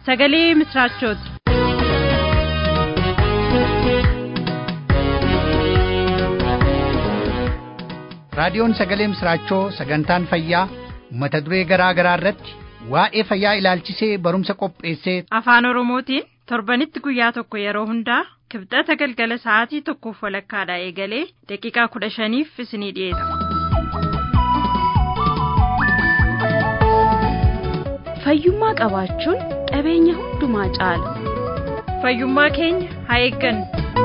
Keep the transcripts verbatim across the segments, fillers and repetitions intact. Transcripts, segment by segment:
sagalee misraachooti. raadiyoon sagalee misraachoo sagantaan fayyaa mata duree garaa garaa irratti waa'ee fayyaa ilaalchisee barumsa qopheessee afaan oromootiin torbanitti guyyaa tokko yeroo hundaa kibxata galgala sa'aatii tokkoof walakkaadhaa eegalee daqiiqaa kudha shaniif isinii dhiyeessa. fayyummaa qabaachuun qabeenya hundumaa caala. fayyummaa keenya haa eeggannu.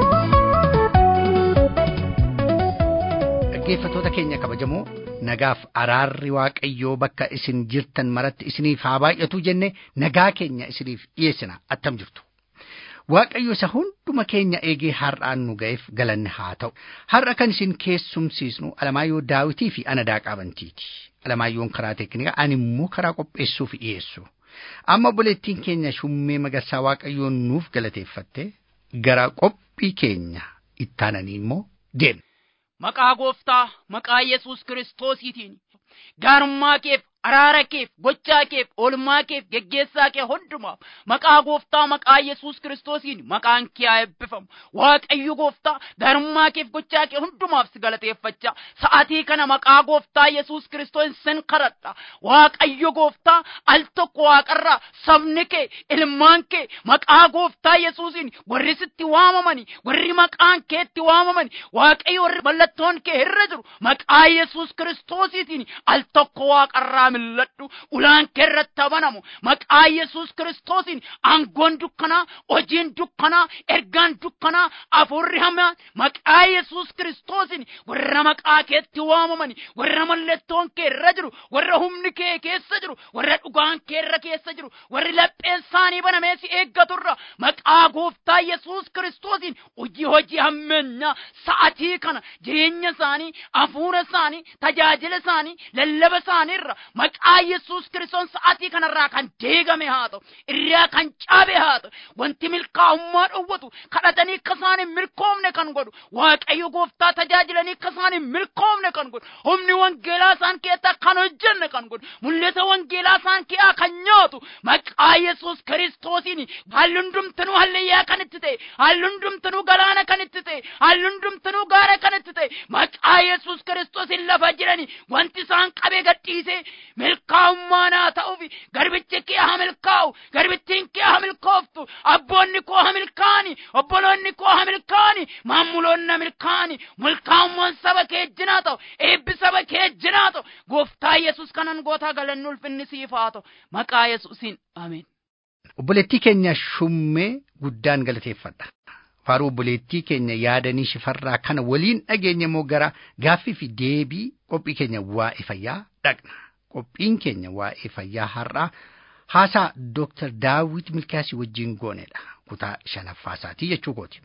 dhaggeeffattoota keenya kabajamoo nagaaf araarri waaqayyoo bakka isin jirtan maratti isiniif haa baay'atu jenne nagaa keenya isiniif dhiyeessina. Attam jirtu. Waaqayyo isa hunduma keenya eegee har'aan nu ga'eef galanni haa ta'u. Har'a kan isin keessumsiisnu Alamaayyoo Daawitii fi Anadaa Qaabantiiti. Alamaayyoon karaa teeknikaa ani immoo karaa qopheessuu fi dhiyeessu. Amma buleettiin keenya Shummee Magarsaa waaqayyoon nuuf galateeffatte gara qophii keenya ittaananii immoo deemna. Maqaa gooftaa maqaa Yesuus Kiristoosiitiin gaarummaa keef araara keef gochaa keef oolmaa keef geggeessaa kee hundumaaf maqaa gooftaa maqaa Yesuus Kiristoosiin maqaan kee haa eebbifamu. Waaqayyo gooftaa gaarummaa keef gochaa kee hundumaaf si galateeffachaa sa'aatii kana maqaa gooftaa Yesuus Kiristoos sin kadhadha. Waaqayyo gooftaa al tokko waaqarraa sabni kee ilmaan kee maqaa gooftaa Yesuusiin warri sitti waamamani warri maqaan keetti waamamani Waaqayyo warri mallattoon kee irra jiru maqaa Yesuus Kiristoosiitiin al tokko waaqarraa milladhu ulaan keerratti abanamu maqaa Yesuus Kiristoosiin aangoon dukkanaa hojiin dukkanaa ergaan dukkanaa afurri hamaan maqaa Yesuus Kiristoosiin warra maqaa keetti waamamani warra mallattoon kee irra jiru warra humni kee keessa jiru warra dhugaan kee irra keessa jiru warri lapheen isaanii banamee si eeggaturra maqaa gooftaa Yesuus Kiristoosiin hojii hojii hammeenyaa sa'atii kana jireenya isaanii afuura isaanii tajaajila isaanii lallaba isaaniirra maqaa Yesuus Kiristoos sa'atii kanarraa kan deegame haa ta'u irraa kan caabe haa ta'u wanti milkaa'ummaa dhowwatu kadhatanii akka isaan hin milkoomne kan godhu Waaqayyo gooftaa tajaajilanii akka isaan hin milkoomne kan godhu humni wangeelaa isaan keessaa kan hojjenne kan godhu mul'ata wangeelaa isaan keessaa kan nyaatu maqaa Yesuus Kiristoosiin haalli hundumtuu hallayyaa kan itti ta'e haalli hundumtuu galaana kan itti ta'e haalli hundumtuu gaara kan itti ta'e maqaa Yesuus Kiristoosiin lafa jiranii wanti isaan qabee gadhiisee milkaa'ummaan haa ta'uuf garbichi kee haa milkaa'u garbittiin kee haa milkooftu abboonni koo haa milkaa'ani obboloonni koo haa milkaa'ani maammuloonni haa milkaa'ani milkaa'ummaan saba kee ejjinaa ta'u eebbi saba kee ejjinaa ta'u gooftaa Yesuus kanan gootaa galanni ulfinni siif haa ta'u maqaa Yesuusiin ameen. Obboleettii keenya Shummee guddaan galateeffadha. Faaruu obboleettii keenya yaadanii shifarraa kana waliin dhageenya immoo gara gaaffii fi deebii qophii keenya waa'ee fayyaa dhaqna. Qophiin keenya waa'ee fayyaa har'aa haasaa Dooktar Daawit Milkiyaasii wajjin goonedha. Kutaa shanaffaa isaatii jechuu kooti.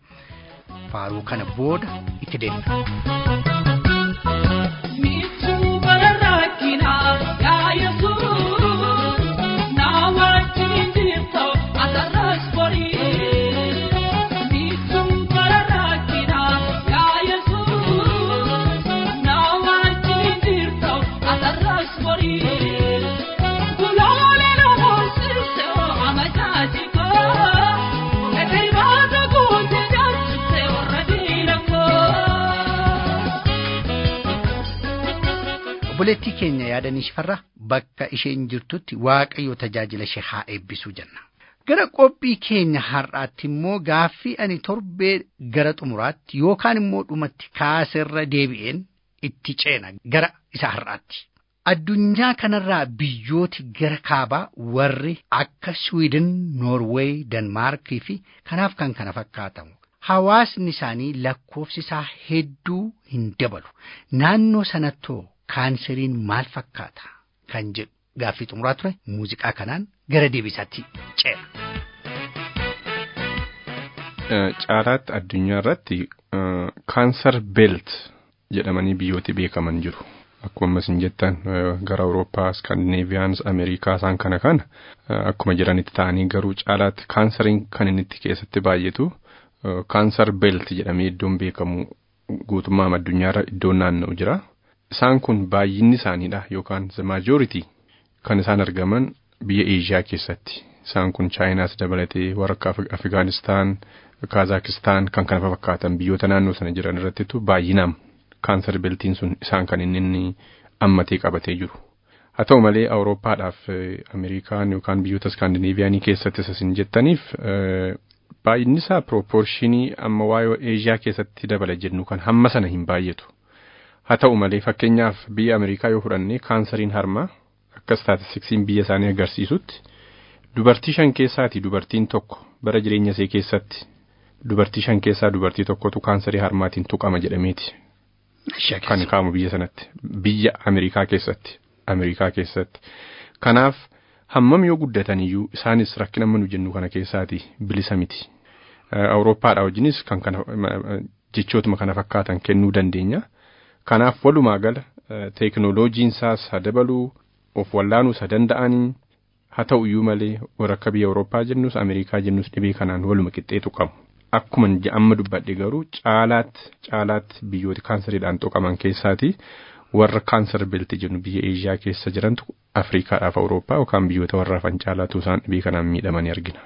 Faaruu kana booda itti deemna. Obboleettii keenya yaadanii shifarraa bakka isheen jirtutti Waaqayyo tajaajila ishee haa eebbisuu jenna. Gara qophii keenya har'aatti immoo gaaffii ani torbee gara xumuraatti yookaan immoo dhumatti kaaserra deebi'een itti ceena gara isa har'aatti. Addunyaa kanarraa biyyooti gara kaabaa warri akka Sweden, Norway, Denmaarkii fi kanaaf kan kana fakkaatamu. Hawaasni isaanii lakkoofsi isaa hedduu hin dabalu. Naannoo sanattoo kaanseriin maal fakkaata kan jedhu gaaffii xumuraa ture muuziqaa kanaan gara deebisaatti ceena. Caalaatti addunyaa irratti kaanser beelt jedhamanii biyyooti beekaman jiru. Akkuma isin jettan gara Awurooppaa, Skandinaaviyaans, Ameerikaa isaan kana kana akkuma jiranitti ta'anii garuu caalaatti kaanseriin kan inni itti keessatti baay'atu kaanser beelt jedhamee iddoon beekamu guutummaa addunyaarra iddoon naanna'u jira. Isaan kun baay'inni isaaniidha yookaan the majority kan isaan argaman biyya Eeshiyaa keessatti isaan kun chaayinaas dabalatee warra Afgaanistaan, Kaazakistaan kan kana fakkaatan biyyoota naannoo sana jiran irrattitu baay'inaan kaansar beeltiin sun isaan kan inni inni ammatee qabatee jiru. Haa ta'u malee Awurooppaadhaaf Ameerikaan yookaan biyyoota Iskaandinaaviyaanii keessatti isin jettaniif baay'inni isaa proportionii amma waa'ee Eeshiyaa keessatti dabala jennu kan hamma sana hin baay'atu. Haa ta'u malee fakkeenyaaf biyya Ameerikaa yoo fudhanne kaansariin harmaa akka staatistiksiin biyya isaanii agarsiisutti dubartii shan keessaatii dubartiin tokko bara jireenya ishee keessatti dubartii shan keessaa dubartii tokkotu kaansarii harmaatiin tuqama jedhameeti. Kan kaamu biyya sanatti biyya Ameerikaa keessatti Ameerikaa keessatti. Kanaaf hammam yoo guddatan iyyuu isaanis rakkina amma nu jennu kana keessaati bilisa miti. Awurooppaadhaa wajjinis kan kana jechootuma kana fakkaatan kennuu dandeenya. Kanaaf walumaa gala teekinooloojiin isaas haa dabaluu of wallaanuu isa danda'anii haa ta'u iyyuu malee warra akka biyya Awurooppaa jennus Ameerikaa jennus dhibee kanaan waluma qixxeetu qabu. Akkuma amma dubbadhe garuu caalaatti caalaatti biyyoota kaansariidhaan tuqaman keessaati warra kaansar beelti jennu biyya Eeshiyaa keessa jirantu Afriikaadhaaf Awurooppaa yookaan biyyoota warra hafan caalaatu isaan dhibee kanaan miidhamanii argina.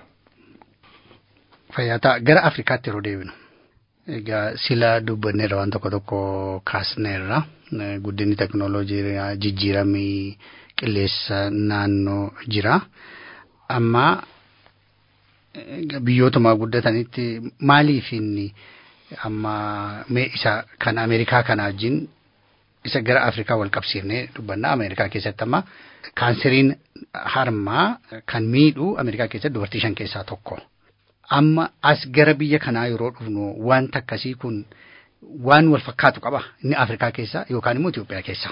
Fayyataa gara Afrikaatti yeroo deebinu. Egaa sila dubbanneerra waan tokko tokko kaasneerra guddinni teknooloojii jijjiiramii qilleensa naannoo jira. Amma biyyootuma guddatanitti maaliif inni amma mee isa kan Ameerikaa kana wajjin isa gara Afrikaa wal qabsiifnee dubbanna. Ameerikaa keessatti amma kaanseriin harmaa kan miidhu Ameerikaa keessatti dubartii shan keessaa tokko. Amma as gara biyya kanaa yeroo dhufnu wanta akkasii kun waan wal fakkaatu qaba inni Afrikaa keessa yookaan immoo Itoophiyaa keessa.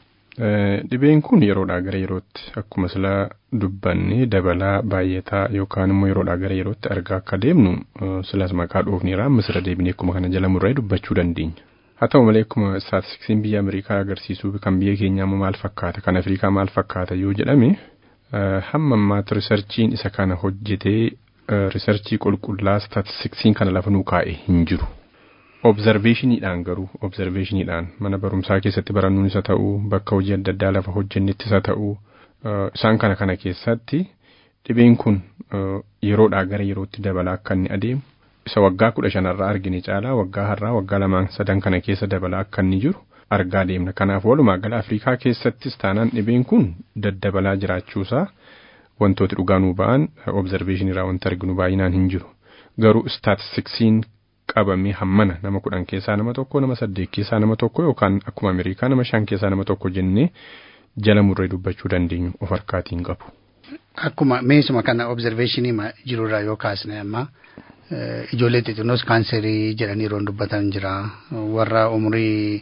Dhibeen kun yeroodhaa gara yerootti akkuma sila dubbanne dabalaa baay'ataa yookaan immoo yeroodhaa gara yerootti argaa akka deemnu silas maqaa dhoofneerraa misira deebinee akkuma kana jala murree dubbachuu dandeenya. Haa ta'u malee akkuma staatistiksiin biyya Ameerikaa agarsiisuu kan biyya keenyaa immoo maal fakkaata kan Afrikaa maal fakkaata yoo jedhame hamma ammaatti riisarchiin isa kana hojjetee riisarchii qulqullaa staatistiksiin kana lafa nuu kaa'e hin jiru. Observationiidhaan garuu observationiidhaan mana barumsaa keessatti barannuun isa ta'uu bakka hojii adda addaa lafa hojjennetti isa ta'uu isaan kana kana keessatti dhibeen kun yeroodhaa gara yerootti dabalaa akka inni adeemu isa waggaa kudha shanarraa argine caalaa waggaa har'aa waggaa lamaan sadan kana keessa dabalaa akka inni jiru argaa deemna. Kanaaf walumaa gala Afrikaa keessattis taanaan dhibeen kun daddabalaa jiraachuusaa wantooti dhugaa nuu ba'an observationiirraa wanti arginu baay'inaan hin jiru. Garuu staatistiksiin qabamee hammana nama kudhan keessaa nama tokko nama saddeet keessaa nama tokko yookaan akkuma Ameerikaa nama shan keessaa nama tokko jennee jala murree dubbachuu dandeenyu of harkaatiin qabu. Akkuma meesuma kana observationii jirurraa yoo kaasne amma ijoollee xixinnoos kaanserii jedhanii yeroo dubbatan jira warra umurii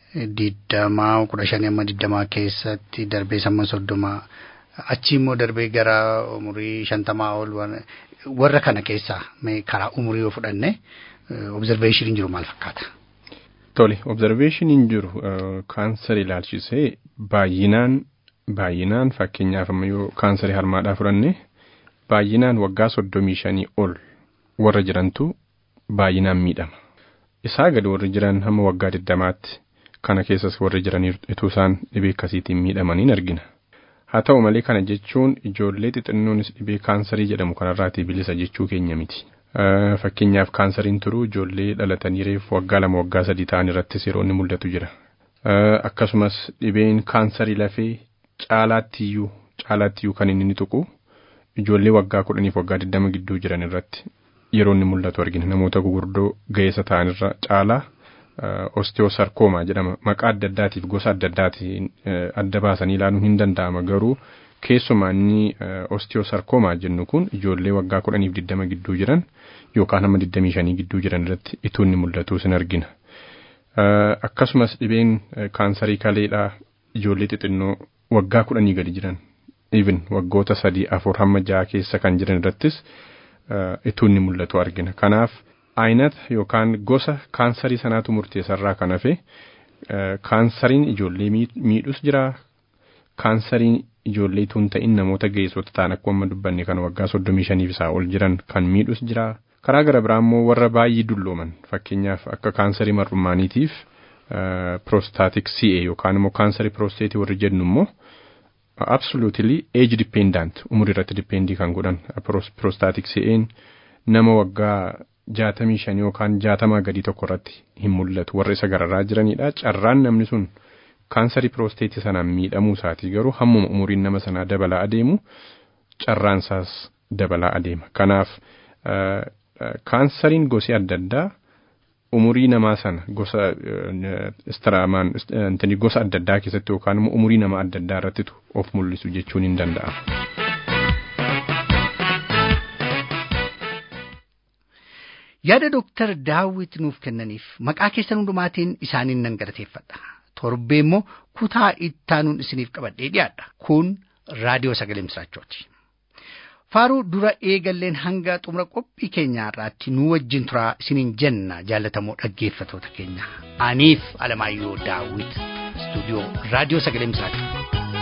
digdamaa kudha shanii amma digdamaa keessatti darbee samma soddoma achi immoo darbee gara umurii shantamaa ol warra kana keessaa karaa umurii yoo fudhanne observation jiru maal fakkaata? Tole observation jiru kaansarii ilaalchisee baay'inaan baay'inaan fakkeenyaaf amma yoo kaansarii harmaadhaa fudhanne baay'inaan waggaa soddomii shanii ol warra jirantu baay'inaan miidhama. Isaa gadi warri jiran hamma waggaa digdamaatti kana keessas warri jiraniitu isaan dhibee akkasiitiin miidhamaniin argina. Haa ta'u malee kana jechuun ijoollee xixinnoonis dhibee kaansarii jedhamu kanarraatii bilisa jechuu keenya miti. Fakkeenyaaf kaansariin turuu ijoollee dhalatanii reefu waggaa lama waggaa sadii ta'an irrattis yeroo inni mul'atu jira. Akkasumas dhibeen kaansarii lafee caalaattiyyuu caalaattiyyuu kan inni tuqu ijoollee waggaa kudhaniif waggaa digdama gidduu jiran irratti yeroo inni mul'atu argina. Namoota gurguddoo ga'eessa ta'an irra caalaa osteosarkoomaa jedhama. Maqaa adda addaatiif gosa adda addaatiin adda baasanii ilaaluun hin danda'ama garuu keessumaa inni osteosarkoomaa jennu kun ijoollee waggaa kudhaniif digdama gidduu jiran yookaan hamma digdamii shanii gidduu jiran irratti ituu inni mul'atu sin argina. Akkasumas dhibeen kaansarii kaleedhaa ijoollee xixinnoo waggaa kudhanii gadi jiran even waggoota sadii afur hamma ja'a keessa kan jiran irrattis ituu inni mul'atu argina. Kanaaf aynata yookaan gosa kaansarii sanaatu murteessarraa kan hafe kaansariin ijoollee miidhus jira. Kaansariin ijoollee tun ta'in namoota geessota ta'an akkuma dubbanne kan waggaa soddomii shaniif isaa ol jiran kan miidhus jira. Karaa gara biraa immoo warra baay'ee dullooman fakkeenyaaf akka kaansarii mar'umaaniitiif prostaatik C A yookaan immoo kaansarii prosteetii warri jennu immoo absolutely age dependent umurii irratti dependii kan godhan prostatic se'een nama waggaa jaatamii shan yookaan jaatamaa gadii tokko irratti hin mul'atu warra isa gararraa jiranidha. Carraan namni sun kaansarii piroosteetii sanaan miidhamuu isaatii garuu hammuma umuriin nama sanaa dabalaa adeemu carraan isaas dabalaa adeema. Kanaaf kaansariin gosi adda addaa umurii namaa sana gosa istiraamaan intini gosa adda addaa keessatti yookaan immoo umurii nama adda addaa irrattitu of mul'isu jechuun hin danda'amu. Yaada Dooktar Daawit nuuf kennaniif maqaa keessan hundumaatiin isaaniin nan galateeffadha. Torbee immoo kutaa ittaanuun isiniif qabadhee dhiyaadha. Kun raadiyoo sagalee misraachooti. Faaruu dura eegalleen hanga xumura qophii keenyaa irraatti nu wajjin turaa isiniin jenna jaallatamoo dhaggeeffatoota keenya. Aniif Alamaayyoo Daawit istuudiyoo raadiyoo sagalee misraachooti.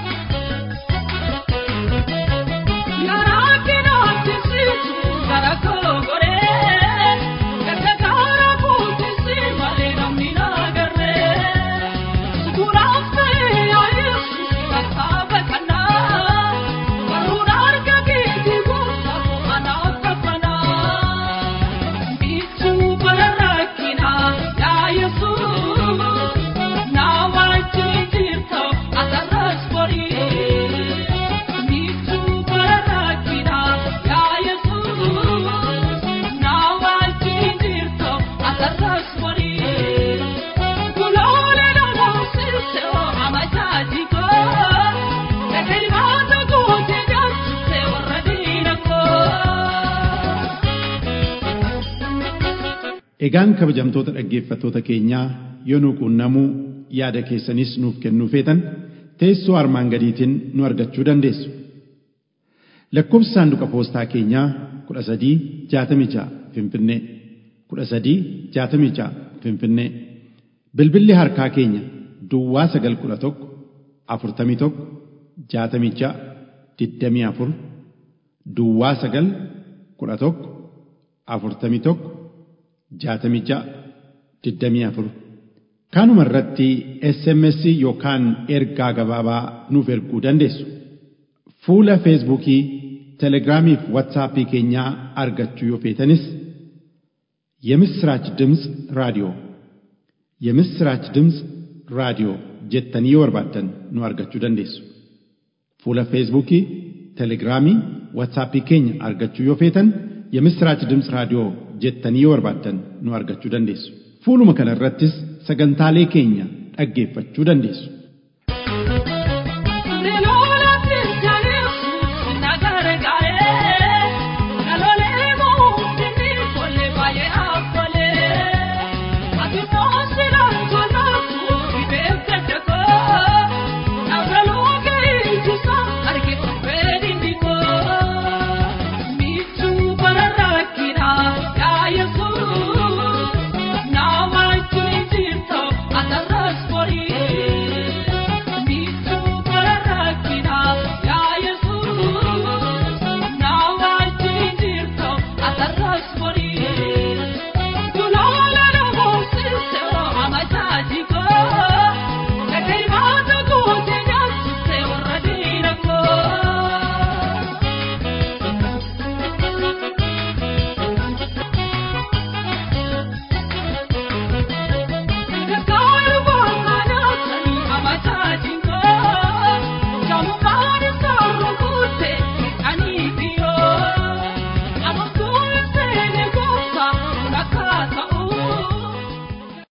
Egaan kabajamtoota dhaggeeffattoota keenyaa yoo nu quunnamuu yaada keessanis nuuf kennuu feetan teessoo armaan gadiitiin nu argachuu dandeessu. Lakkoofsi saanduqa poostaa keenyaa kudha sadii jaatamii ja'a Finfinnee kudha sadii jaatamii ja'a Finfinnee. Bilbilli harkaa keenya Duwwaa sagal kudha tokko afurtamii tokko jaatamii ja'a digdamii afur Duwwaa sagal kudha tokko afurtamii tokko jaatamii ja'a digdamii afur. Kanuma irratti S M S yookaan ergaa gabaabaa nuuf erguu dandeessu. Fuula Feesbuukii, Telegiraamii fi Waatsaappii keenyaa argachuu yoo feetanis የምስራች ድምፅ ራዲዮ የምስራች ድምፅ ራዲዮ jettanii yoo barbaaddan nu argachuu dandeessu. Fuula Feesbuukii, Telegiraamii, Waatsaappii keenya argachuu yoo feetan የምስራች ድምፅ ራዲዮ jettanii yoo barbaaddan nu argachuu dandeessu. Fuuluma kana irrattis sagantaalee keenya dhaggeeffachuu dandeessu.